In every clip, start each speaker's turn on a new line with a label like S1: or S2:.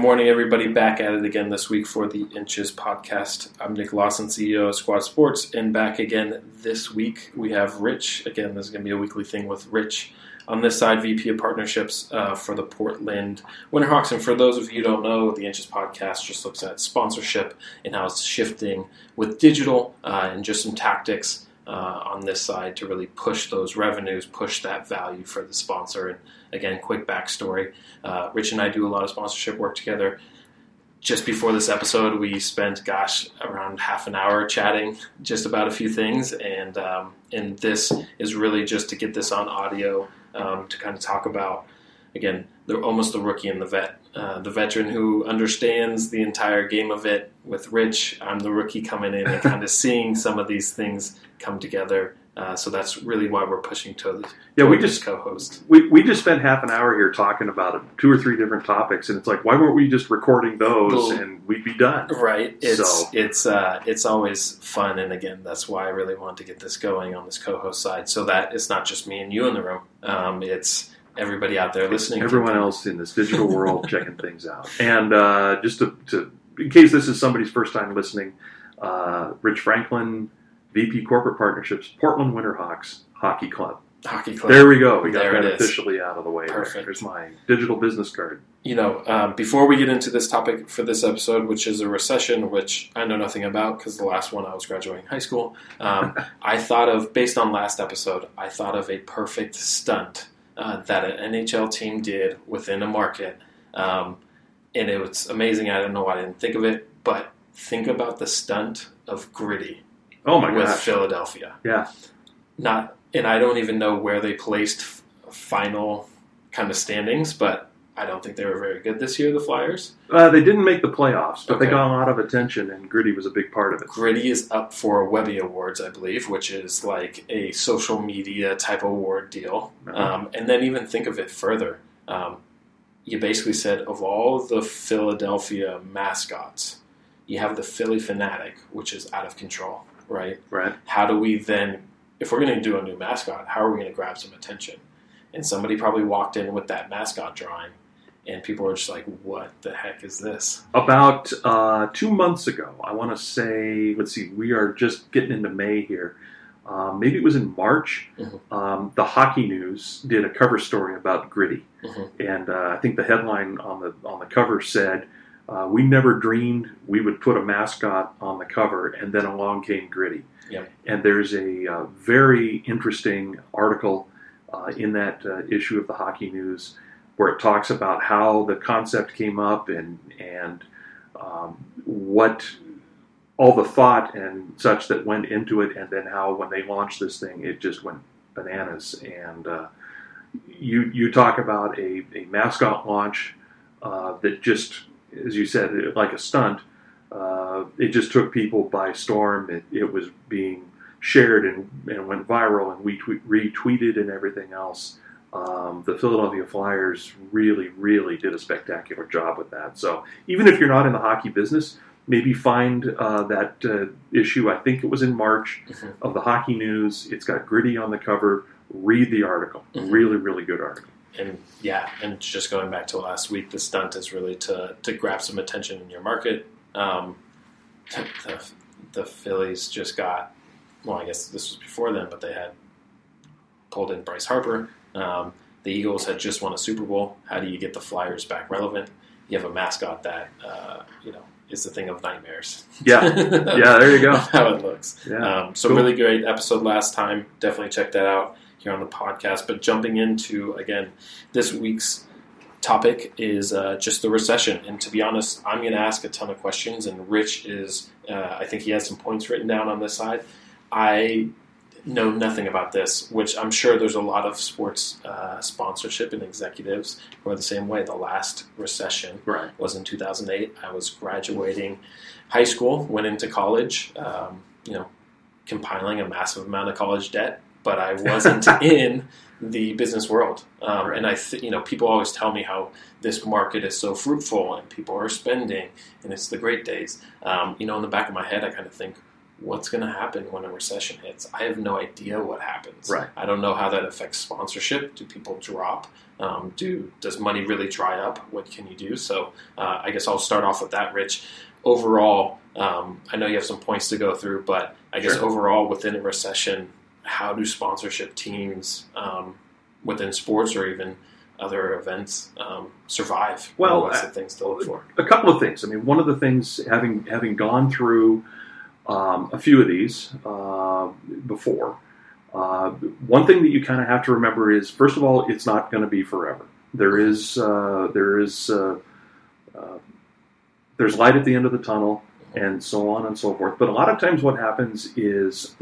S1: morning, everybody. Back at it again this week for the Inches podcast. I'm Nick Lawson, CEO of Squad Sports, and back again this week we have Rich. Again, this is going to be a weekly thing with Rich. On this side, VP of Partnerships for the Portland Winterhawks. And for those of you who don't know, the Inches podcast just looks at sponsorship and how it's shifting with digital and just some tactics on this side to really push those revenues, push that value for the sponsor. And again, quick backstory. Rich and I do a lot of sponsorship work together. Just before this episode, we spent, around half an hour chatting just about a few things. And this is really just to get this on audio to kind of talk about, again, almost the rookie and the vet. The veteran who understands the entire game of it with Rich. I'm the rookie coming in and kind of seeing some of these things come together. So that's really why we're pushing to
S2: we just
S1: co-host.
S2: We just spent half an hour here talking about 2 or 3 different topics, and it's like, why weren't we just recording those and we'd be done?
S1: Right. It's always fun, and again, that's why I really wanted to get this going on this co-host side, so that it's not just me and you in the room. It's everybody out there listening.
S2: Everyone else in this digital world checking things out. And just to in case this is somebody's first time listening, Rich Franklin, VP Corporate Partnerships, Portland Winterhawks Hockey Club. There we go. We got that officially out of the way.
S1: Perfect.
S2: There's my digital business card.
S1: Before we get into this topic for this episode, which is a recession, which I know nothing about because the last one I was graduating high school, I thought of, based on last episode, I thought of a perfect stunt that an NHL team did within a market. And it was amazing. I don't know why I didn't think of it, but think about the stunt of Gritty.
S2: Oh my
S1: with
S2: gosh.
S1: Philadelphia.
S2: Yeah.
S1: And I don't even know where they placed final kind of standings, but I don't think they were very good this year, the Flyers.
S2: They didn't make the playoffs, but they got a lot of attention, and Gritty was a big part of it.
S1: Gritty is up for Webby Awards, I believe, which is like a social media type award deal. And then even think of it further. You basically said, of all the Philadelphia mascots, you have the Philly Fanatic, which is out of control. Right. How do we then, if we're going to do a new mascot, how are we going to grab some attention? And somebody probably walked in with that mascot drawing, and people were just like, what the heck is this? About
S2: 2 months ago, I want to say, we are just getting into May here. Maybe it was in March. Mm-hmm. The Hockey News did a cover story about Gritty. Mm-hmm. And I think the headline on the cover said, we never dreamed we would put a mascot on the cover, and then along came Gritty.
S1: Yep.
S2: And there's a very interesting article in that issue of the Hockey News where it talks about how the concept came up and what all the thought and such that went into it, and then how when they launched this thing, it just went bananas. And you talk about a mascot launch that just, as you said, like a stunt, it just took people by storm. It was being shared and went viral, and we retweeted and everything else. The Philadelphia Flyers really, really did a spectacular job with that. So even if you're not in the hockey business, maybe find that issue. I think it was in March of the Hockey News. It's got Gritty on the cover. Read the article. Mm-hmm. Really, really good article.
S1: And just going back to last week, the stunt is really to grab some attention in your market. The Phillies just got, I guess this was before then, but they had pulled in Bryce Harper. The Eagles had just won a Super Bowl. How do you get the Flyers back relevant? You have a mascot that, is the thing of nightmares.
S2: Yeah, there you go.
S1: How it looks.
S2: Yeah.
S1: Cool. Really great episode last time. Definitely check that out here on the podcast. But jumping into, again, this week's topic is just the recession. And to be honest, I'm going to ask a ton of questions, and Rich is, I think he has some points written down on this side. I know nothing about this, which I'm sure there's a lot of sports sponsorship and executives who are the same way. The last recession was in 2008. I was graduating high school, went into college, compiling a massive amount of college debt, but I wasn't in the business world. And people always tell me how this market is so fruitful and people are spending and it's the great days. In the back of my head, I kind of think, what's going to happen when a recession hits? I have no idea what happens.
S2: Right.
S1: I don't know how that affects sponsorship. Do people drop? Does money really dry up? What can you do? So I guess I'll start off with that, Rich. Overall, I know you have some points to go through, but I guess overall within a recession, how do sponsorship teams within sports or even other events survive?
S2: Well,
S1: what's the things to look for?
S2: A couple of things. I mean, one of the things, having gone through a few of these before, one thing that you kind of have to remember is, first of all, it's not going to be forever. There's light at the end of the tunnel, and so on and so forth. But a lot of times, what happens is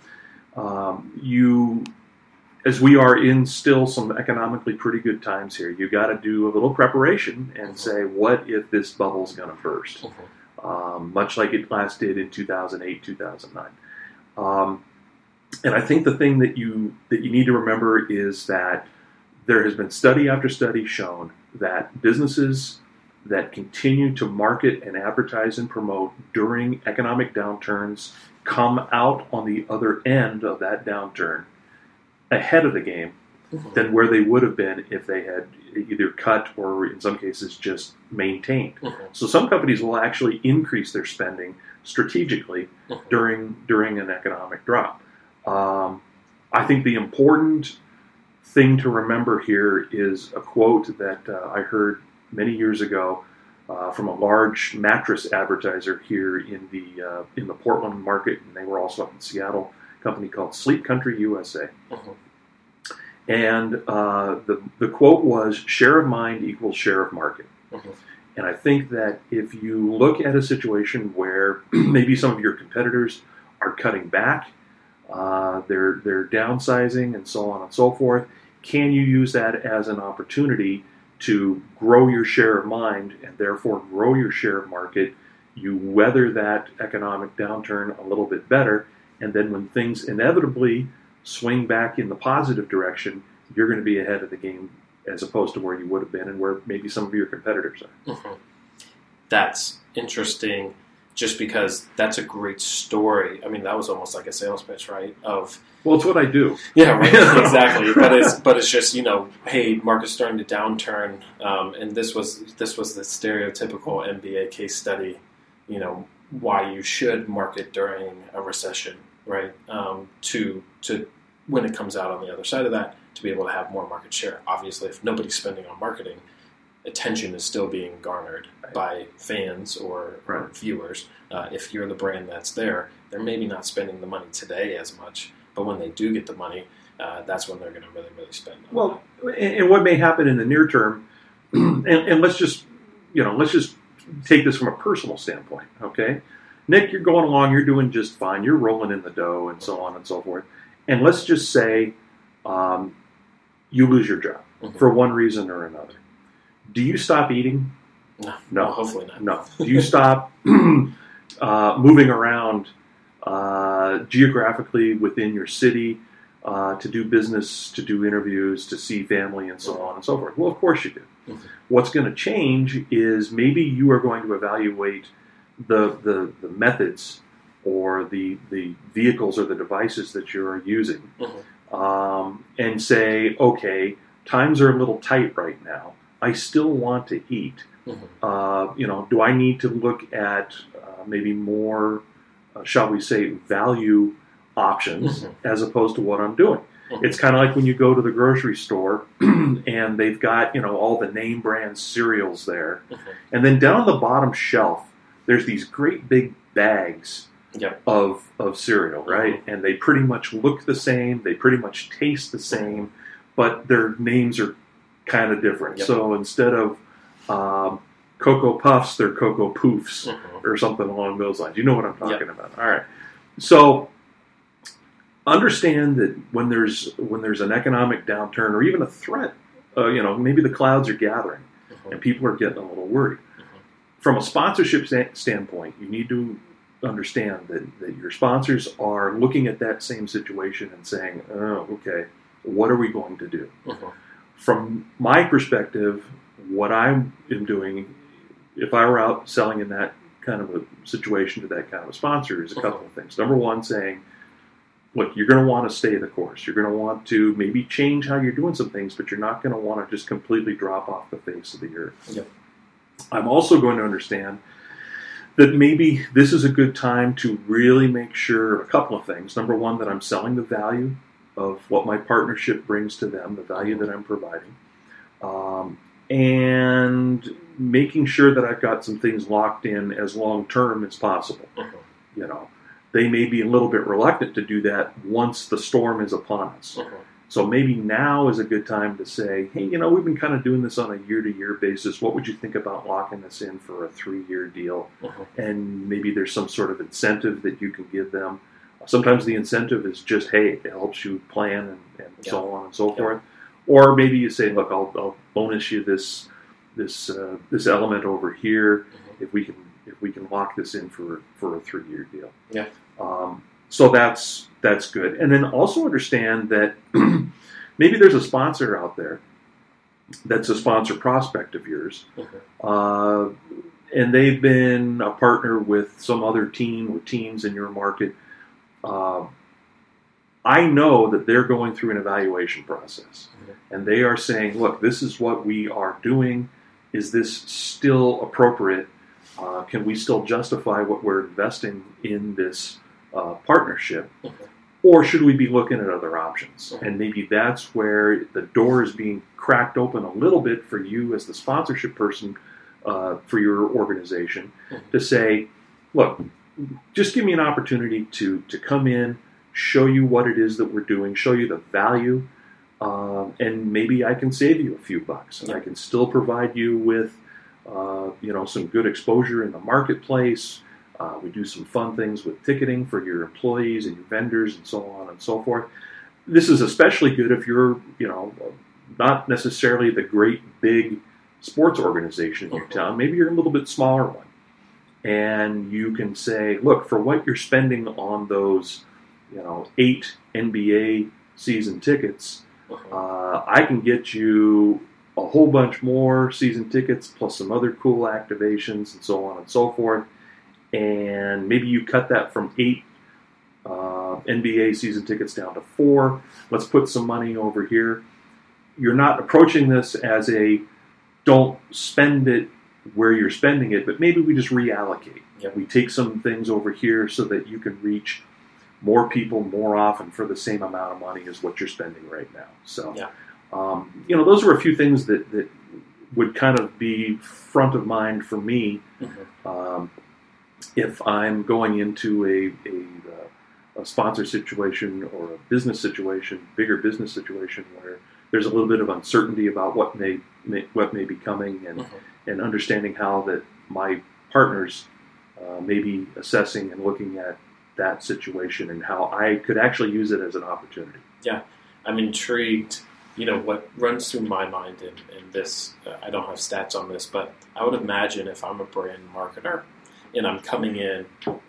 S2: as we are in still some economically pretty good times here, you got to do a little preparation and say, what if this bubble's going to burst? Much like it last did in 2008, 2009. And I think the thing that you need to remember is that there has been study after study shown that businesses that continue to market and advertise and promote during economic downturns come out on the other end of that downturn ahead of the game than where they would have been if they had either cut or, in some cases, just maintained. So some companies will actually increase their spending strategically during an economic drop. I think the important thing to remember here is a quote that I heard many years ago from a large mattress advertiser here in the Portland market, and they were also up in Seattle, a company called Sleep Country USA. And the quote was, share of mind equals share of market. And I think that if you look at a situation where maybe some of your competitors are cutting back, they're downsizing and so on and so forth, can you use that as an opportunity to grow your share of mind and therefore grow your share of market? You weather that economic downturn a little bit better, and then when things inevitably swing back in the positive direction, you're going to be ahead of the game as opposed to where you would have been and where maybe some of your competitors are.
S1: That's interesting, just because that's a great story. I mean, that was almost like a sales pitch, right?
S2: Well, it's what I do.
S1: Yeah, right. Exactly. But it's just, hey, market's starting to downturn, and this was the stereotypical MBA case study, why you should market during a recession, right? To when it comes out on the other side of that, to be able to have more market share. Obviously, if nobody's spending on marketing, attention is still being garnered by fans or viewers. If you're the brand that's there, they're maybe not spending the money today as much, but when they do get the money, that's when they're going to really, really spend.
S2: Well, and what may happen in the near term, and let's just take this from a personal standpoint, okay? Nick, you're going along, you're doing just fine, you're rolling in the dough and so on and so forth. And let's just say you lose your job for one reason or another. Do you stop eating?
S1: No.
S2: No,
S1: Hopefully not.
S2: No. Do you stop moving around geographically within your city to do business, to do interviews, to see family, and so on and so forth? Well, of course you do. What's going to change is maybe you are going to evaluate the methods or the vehicles or the devices that you're using and say, okay, times are a little tight right now. I still want to eat. Do I need to look at maybe more, shall we say, value options as opposed to what I'm doing? It's kind of like when you go to the grocery store and they've got, all the name brand cereals there. And then down the bottom shelf, there's these great big bags of cereal, right? And they pretty much look the same. They pretty much taste the same, but their names are kind of different. So instead of Cocoa Puffs, they're Cocoa Poofs or something along those lines. You know what I'm talking about. All right. So understand that when there's an economic downturn or even a threat, maybe the clouds are gathering and people are getting a little worried. From a sponsorship standpoint, you need to understand that your sponsors are looking at that same situation and saying, oh, okay, what are we going to do? From my perspective, what I am doing, if I were out selling in that kind of a situation to that kind of a sponsor is a couple of things. Number one, saying, look, you're going to want to stay the course. You're going to want to maybe change how you're doing some things, but you're not going to want to just completely drop off the face of the earth.
S1: Yep.
S2: I'm also going to understand that maybe this is a good time to really make sure a couple of things. Number one, that I'm selling the value of what my partnership brings to them, the value that I'm providing, and making sure that I've got some things locked in as long-term as possible. You know, they may be a little bit reluctant to do that once the storm is upon us. So maybe now is a good time to say, hey, you know, we've been kind of doing this on a year-to-year basis. What would you think about locking this in for a 3-year deal? And maybe there's some sort of incentive that you can give them. Sometimes the incentive is just, hey, it helps you plan and so on and so forth. Or maybe you say, look, I'll bonus you this element over here if we can lock this in for a 3-year deal.
S1: Yeah.
S2: So that's good. And then also understand that maybe there's a sponsor out there that's a sponsor prospect of yours, and they've been a partner with some other team or teams in your market. I know that they're going through an evaluation process, and they are saying, look, this is what we are doing. Is this still appropriate? Can we still justify what we're investing in this partnership? Or should we be looking at other options? And maybe that's where the door is being cracked open a little bit for you as the sponsorship person for your organization to say, look, just give me an opportunity to come in, show you what it is that we're doing, show you the value, and maybe I can save you a few bucks. And I can still provide you with some good exposure in the marketplace. We do some fun things with ticketing for your employees and your vendors and so on and so forth. This is especially good if you're, not necessarily the great big sports organization in your town. Maybe you're a little bit smaller one. And you can say, look, for what you're spending on those, 8 NBA season tickets, I can get you a whole bunch more season tickets plus some other cool activations and so on and so forth. And maybe you cut that from 8 NBA season tickets down to 4. Let's put some money over here. You're not approaching this as a don't spend it where you're spending it, but maybe we just reallocate. We take some things over here so that you can reach more people more often for the same amount of money as what you're spending right now. So, those are a few things that would kind of be front of mind for me. If I'm going into a sponsor situation or a business situation, bigger business situation where there's a little bit of uncertainty about what may be coming, and understanding how that my partners may be assessing and looking at that situation and how I could actually use it as an opportunity. Yeah,
S1: I'm intrigued. What runs through my mind in this, I don't have stats on this, but I would imagine if I'm a brand marketer and I'm coming in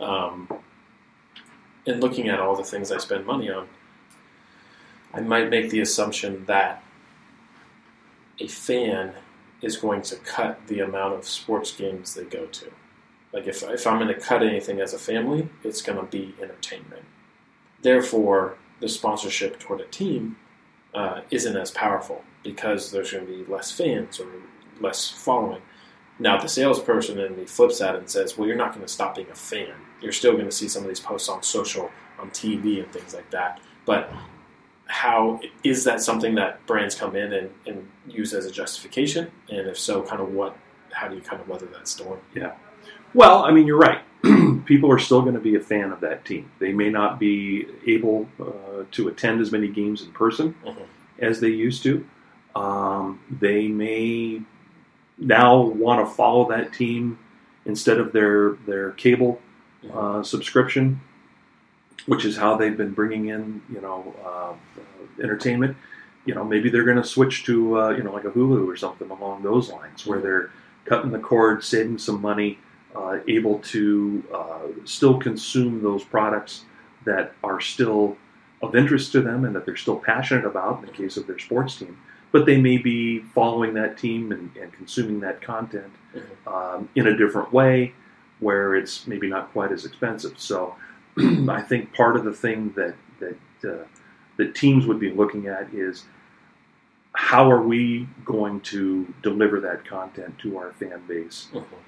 S1: and looking at all the things I spend money on, I might make the assumption that a fan is going to cut the amount of sports games they go to. Like if I'm going to cut anything as a family, it's going to be entertainment. Therefore, the sponsorship toward a team isn't as powerful because there's going to be less fans or less following. Now, the salesperson in me flips that and says, well, you're not going to stop being a fan. You're still going to see some of these posts on social, on TV, and things like that. But how is that something that brands come in and use as a justification? And if so, how do you kind of weather that storm?
S2: Yeah. Well, I mean, you're right. People are still going to be a fan of that team. They may not be able to attend as many games in person as they used to. They may now want to follow that team instead of their cable subscription, which is how they've been bringing in, entertainment. Maybe they're going to switch to, like a Hulu or something along those lines, where they're cutting the cord, saving some money, able to still consume those products that are still of interest to them and that they're still passionate about in the case of their sports team. But they may be following that team and consuming that content in a different way. where it's maybe not quite as expensive. So I think part of the thing that teams would be looking at is how are we going to deliver that content to our fan base?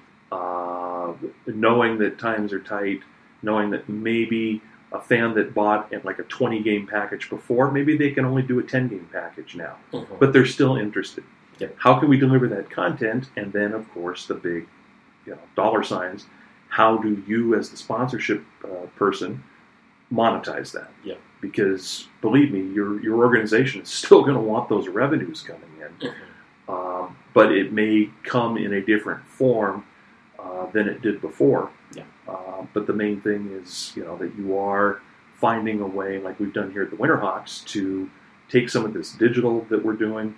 S2: Knowing that times are tight, knowing that maybe a fan that bought like a 20-game package before, maybe they can only do a 10-game package now, but they're still interested.
S1: Yep.
S2: How can we deliver that content? And then, of course, the big dollar signs. How do you, as the sponsorship person, monetize that?
S1: Yep.
S2: Because believe me, your organization is still going to want those revenues coming in, but it may come in a different form than it did before.
S1: Yeah.
S2: But the main thing is, that you are finding a way, like we've done here at the Winterhawks, to take some of this digital that we're doing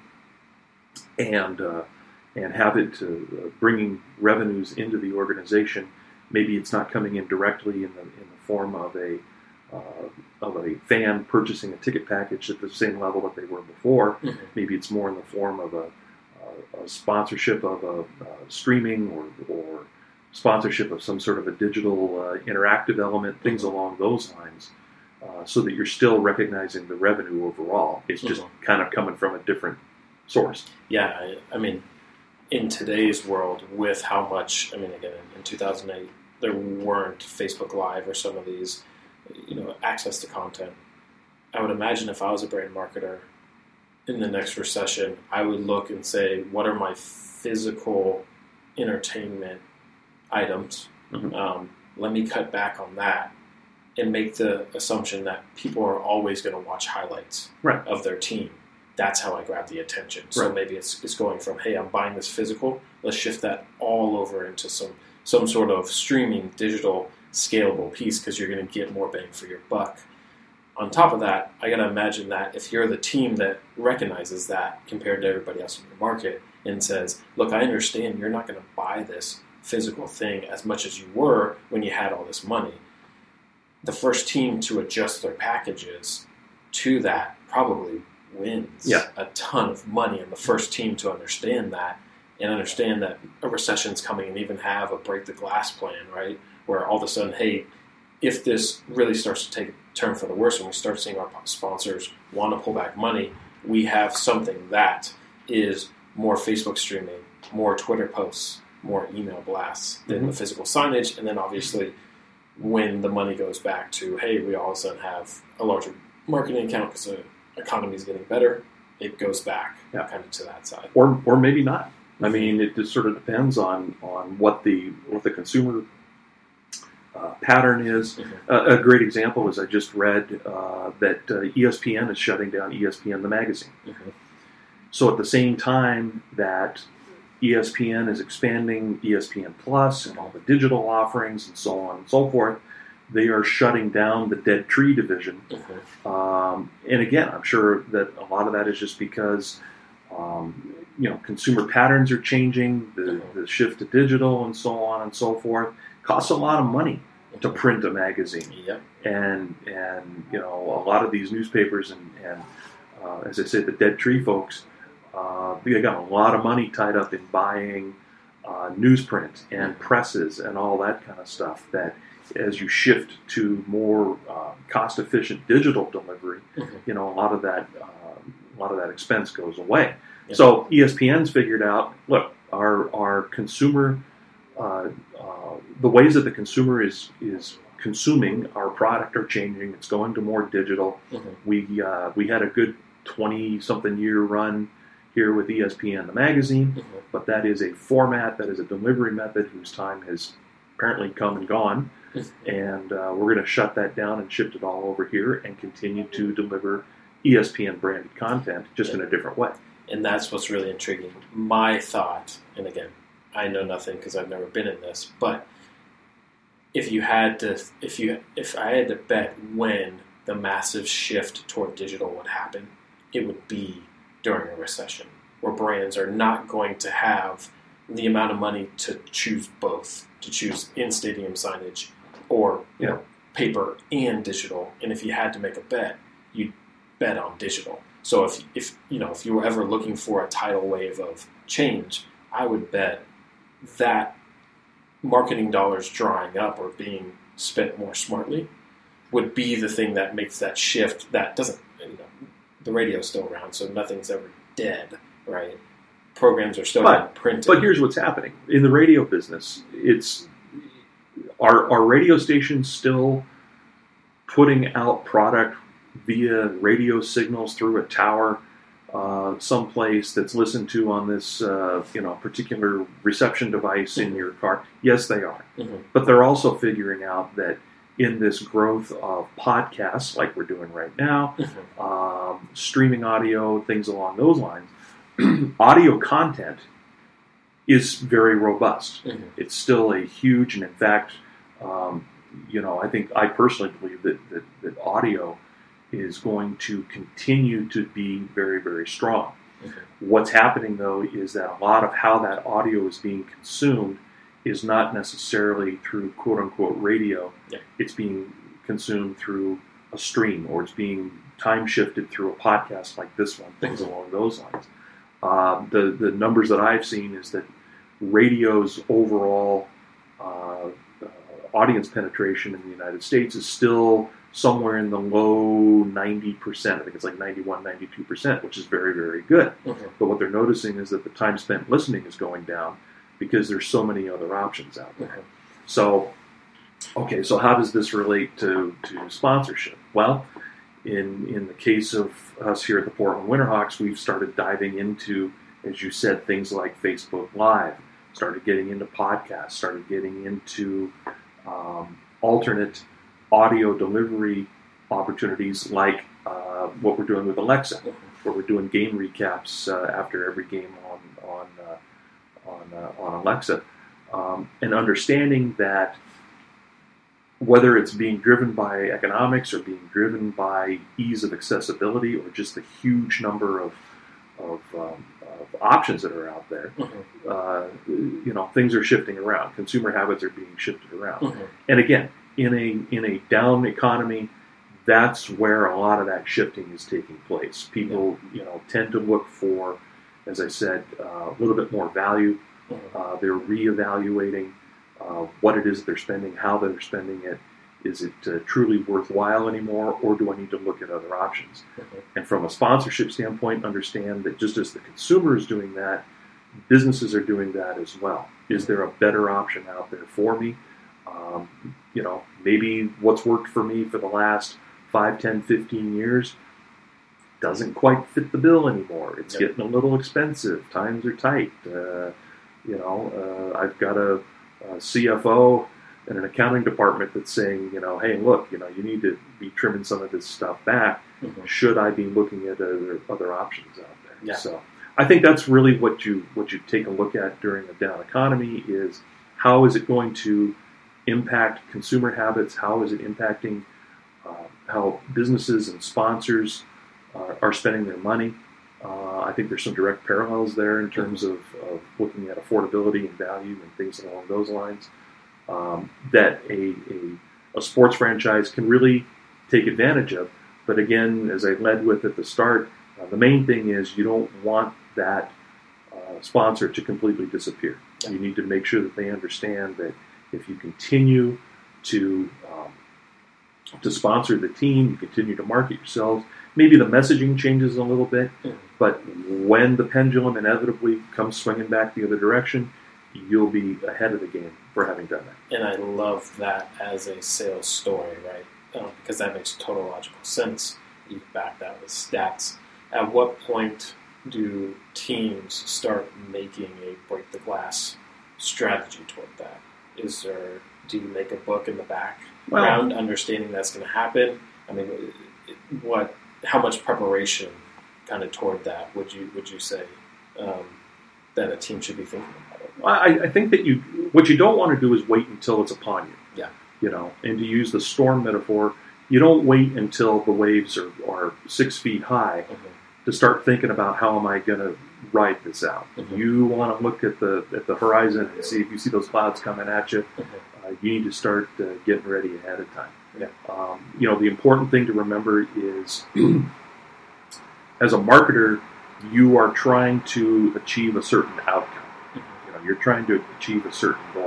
S2: and have it bringing revenues into the organization. Maybe it's not coming in directly in the form of a fan purchasing a ticket package at the same level that they were before. Maybe it's more in the form of a sponsorship of a streaming or sponsorship of some sort of a digital interactive element, things along those lines, so that you're still recognizing the revenue overall. It's just kind of coming from a different source.
S1: Yeah, I mean, in today's world, with how much, again, in 2008, there weren't Facebook Live or some of these, access to content. I would imagine if I was a brand marketer in the next recession, I would look and say, what are my physical entertainment items? Let me cut back on that and make the assumption that people are always going to watch highlights of their team. That's how I grab the attention. So maybe it's going from, hey, I'm buying this physical, let's shift that all over into some sort of streaming, digital, scalable piece, because you're going to get more bang for your buck. On top of that, I got to imagine that if you're the team that recognizes that compared to everybody else in your market and says, look, I understand you're not going to buy this physical thing as much as you were when you had all this money. The first team to adjust their packages to that probably wins a ton of money, and the first team to understand that and understand that a recession's coming and even have a break the glass plan, right? Where all of a sudden, hey, if this really starts to take a turn for the worse and we start seeing our sponsors want to pull back money, we have something that is more Facebook streaming, more Twitter posts, more email blasts than the physical signage. And then obviously when the money goes back to, hey, we all of a sudden have a larger marketing account because the economy is getting better, it goes back kind of to that side.
S2: Or maybe not. I mean, it just sort of depends on what the consumer pattern is. A great example is I just read that ESPN is shutting down ESPN the magazine. So at the same time that ESPN is expanding ESPN Plus and all the digital offerings and so on and so forth, they are shutting down the Dead Tree division. And again, I'm sure that a lot of that is just because consumer patterns are changing, the shift to digital and so on and so forth. Costs a lot of money to print a magazine. And a lot of these newspapers and as I say, the Dead Tree folks, they got a lot of money tied up in buying newsprint and presses and all that kind of stuff, that as you shift to more cost-efficient digital delivery, a lot of that expense goes away. So ESPN's figured out, look, our consumer, the ways that the consumer is consuming our product are changing. It's going to more digital. We had a good 20-something year run here with ESPN the magazine, but that is a format, that is a delivery method whose time has apparently come and gone, and we're going to shut that down and shift it all over here and continue to deliver ESPN branded content, just in a different way.
S1: And that's what's really intriguing. My thought, and again, I know nothing because I've never been in this, but if I had to bet when the massive shift toward digital would happen, it would be during a recession, where brands are not going to have the amount of money to choose both, to choose in-stadium signage or paper and digital. And if you had to make a bet, you'd bet on digital. So if you were ever looking for a tidal wave of change, I would bet that marketing dollars drying up or being spent more smartly would be the thing that makes that shift. That doesn't, the radio's still around, so nothing's ever dead, right? Programs are still being printed.
S2: But here's what's happening. In the radio business, are radio stations still putting out product via radio signals through a tower someplace that's listened to on this particular reception device in your car? Yes, they are.
S1: Mm-hmm.
S2: But they're also figuring out that in this growth of podcasts, like we're doing right now,
S1: Mm-hmm.
S2: Streaming audio, things along those lines, audio content is very robust.
S1: Mm-hmm.
S2: It's still a huge, and in fact, I personally believe that audio is going to continue to be very, very strong.
S1: Mm-hmm.
S2: What's happening, though, is that a lot of how that audio is being consumed is not necessarily through quote-unquote radio.
S1: Yeah.
S2: It's being consumed through a stream, or it's being time-shifted through a podcast like this one, things along those lines. The numbers that I've seen is that radio's overall audience penetration in the United States is still somewhere in the low 90%. I think it's like 91, 92%, which is very, very good.
S1: Mm-hmm.
S2: But what they're noticing is that the time spent listening is going down because there's so many other options out there.
S1: Mm-hmm.
S2: So how does this relate to sponsorship? Well, in the case of us here at the Portland Winterhawks, we've started diving into, as you said, things like Facebook Live, started getting into podcasts, started getting into alternate audio delivery opportunities like what we're doing with Alexa, where we're doing game recaps after every game on Alexa, and understanding that whether it's being driven by economics or being driven by ease of accessibility or just the huge number of options that are out there, things are shifting around. Consumer habits are being shifted around.
S1: Mm-hmm.
S2: And again, in a down economy, that's where a lot of that shifting is taking place. People, tend to look for, as I said, a little bit more value.
S1: Mm-hmm.
S2: They're reevaluating what it is they're spending, how they're spending it. Is it truly worthwhile anymore, or do I need to look at other options?
S1: Mm-hmm.
S2: And from a sponsorship standpoint, understand that just as the consumer is doing that, businesses are doing that as well. Is there a better option out there for me? Maybe what's worked for me for the last 5, 10, 15 years doesn't quite fit the bill anymore. It's getting a little expensive. Times are tight. I've got a CFO and an accounting department that's saying, hey, look, you need to be trimming some of this stuff back.
S1: Mm-hmm.
S2: Should I be looking at other options out there?
S1: Yeah.
S2: So I think that's really what you take a look at during a down economy is how is it going to impact consumer habits? How is it impacting how businesses and sponsors are spending their money? I think there's some direct parallels there in terms of looking at affordability and value and things along those lines that a sports franchise can really take advantage of. But again, as I led with at the start, the main thing is you don't want that sponsor to completely disappear.
S1: Yeah.
S2: You need to make sure that they understand that if you continue to sponsor the team, you continue to market yourselves, maybe the messaging changes a little bit, but when the pendulum inevitably comes swinging back the other direction, you'll be ahead of the game for having done that.
S1: And I love that as a sales story, right? Because that makes total logical sense. You back that with stats. At what point do teams start making a break the glass strategy toward that? Do you make a book in the background, understanding that's going to happen? I mean, how much preparation kind of toward that would you say that a team should be thinking about it?
S2: Well, I think that what you don't want to do is wait until it's upon you.
S1: Yeah.
S2: And to use the storm metaphor, you don't wait until the waves are 6 feet high to start thinking about how am I going to ride this out.
S1: Mm-hmm.
S2: You want to look at the horizon and see if you see those clouds coming at you. You need to start getting ready ahead of time.
S1: Yeah.
S2: The important thing to remember is, as a marketer, you are trying to achieve a certain outcome. You're trying to achieve a certain goal.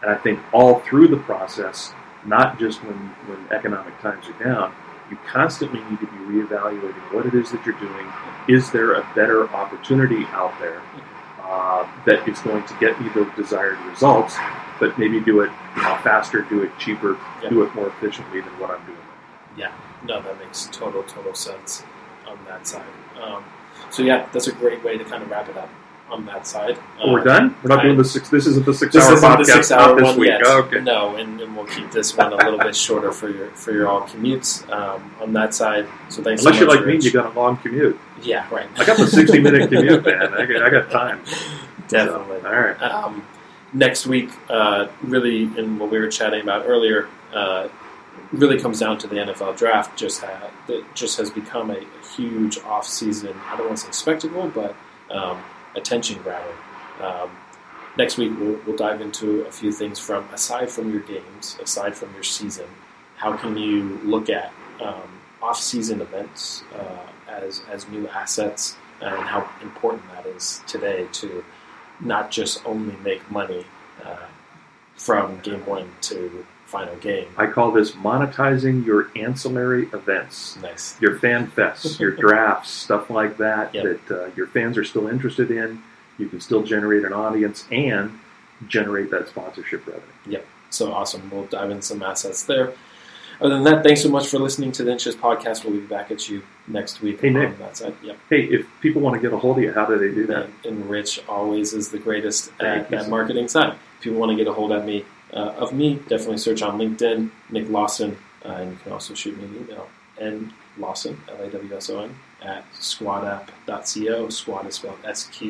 S2: And I think all through the process, not just when economic times are down, you constantly need to be reevaluating what it is that you're doing. Is there a better opportunity out there that is going to get me the desired results, but maybe do it faster, do it cheaper, do it more efficiently than what I'm doing?
S1: Yeah, no, that makes total sense on that side. So yeah, that's a great way to kind of wrap it up on that side.
S2: We're done? We're not doing the 6. This isn't the 6
S1: this
S2: hour
S1: isn't
S2: podcast.
S1: The 6 hour
S2: this
S1: one
S2: week.
S1: yet.
S2: Oh, okay.
S1: No, and we'll keep this one a little bit shorter for your all commutes on that side. So thanks.
S2: Unless
S1: so much,
S2: you're like me,
S1: Rich.
S2: you got a long commute.
S1: Yeah, right.
S2: I got the 60-minute commute, man. I got time.
S1: Definitely.
S2: So, all right.
S1: Next week, really, in what we were chatting about earlier, really comes down to the NFL draft. That just has become a huge off-season, I don't want to say spectacle, but attention grabber. Next week, we'll dive into a few things aside from your games, aside from your season. How can you look at off-season events as new assets, and how important that is today to not just only make money from game one to final game.
S2: I call this monetizing your ancillary events.
S1: Nice.
S2: Your fan fests, your drafts, stuff like that,
S1: Yep.
S2: that your fans are still interested in. You can still generate an audience and generate that sponsorship revenue.
S1: Yep. So awesome. We'll dive into some assets there. Other than that, thanks so much for listening to the Inches podcast. We'll be back at you next week
S2: Hey, Nick.
S1: on that side. Yep.
S2: Hey, if people want to get a hold of you, how do they do that?
S1: And Rich always is the greatest
S2: Thank
S1: at
S2: you.
S1: that marketing side. If you want to get a hold of me, definitely search on LinkedIn, Nick Lawson, and you can also shoot me an email, nlawson, Lawson, at squadapp.co. Squad is spelled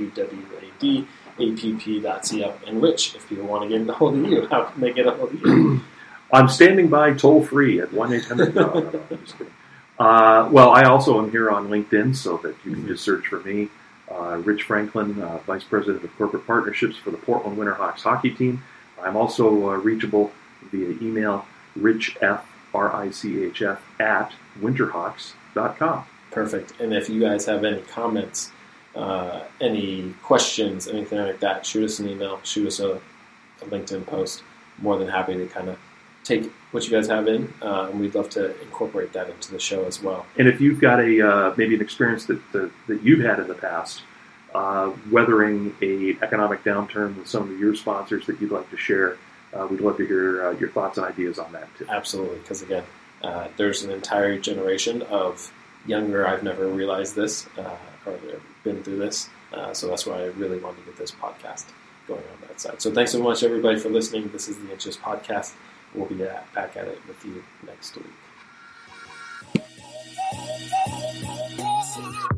S1: SQWAD, app.co. And Rich, if people want to get a hold of you, how can they get a hold of you?
S2: I'm standing by toll free at 1-800. No, I'm just kidding. Well, I also am here on LinkedIn, so that you can just search for me. Rich Franklin, Vice President of Corporate Partnerships for the Portland Winterhawks hockey team. I'm also reachable via email, richf, RICHF, at winterhawks.com.
S1: Perfect. And if you guys have any comments, any questions, anything like that, shoot us an email, shoot us a LinkedIn post. More than happy to kind of take what you guys have in, and we'd love to incorporate that into the show as well.
S2: And if you've got maybe an experience that you've had in the past, weathering a economic downturn with some of your sponsors that you'd like to share, we'd love to hear your thoughts and ideas on that too.
S1: Absolutely, because again, there's an entire generation of younger, I've never realized this, or been through this, so that's why I really wanted to get this podcast going on that side. So thanks so much, everybody, for listening. This is the Inches Podcast. We'll be back at it with you next week.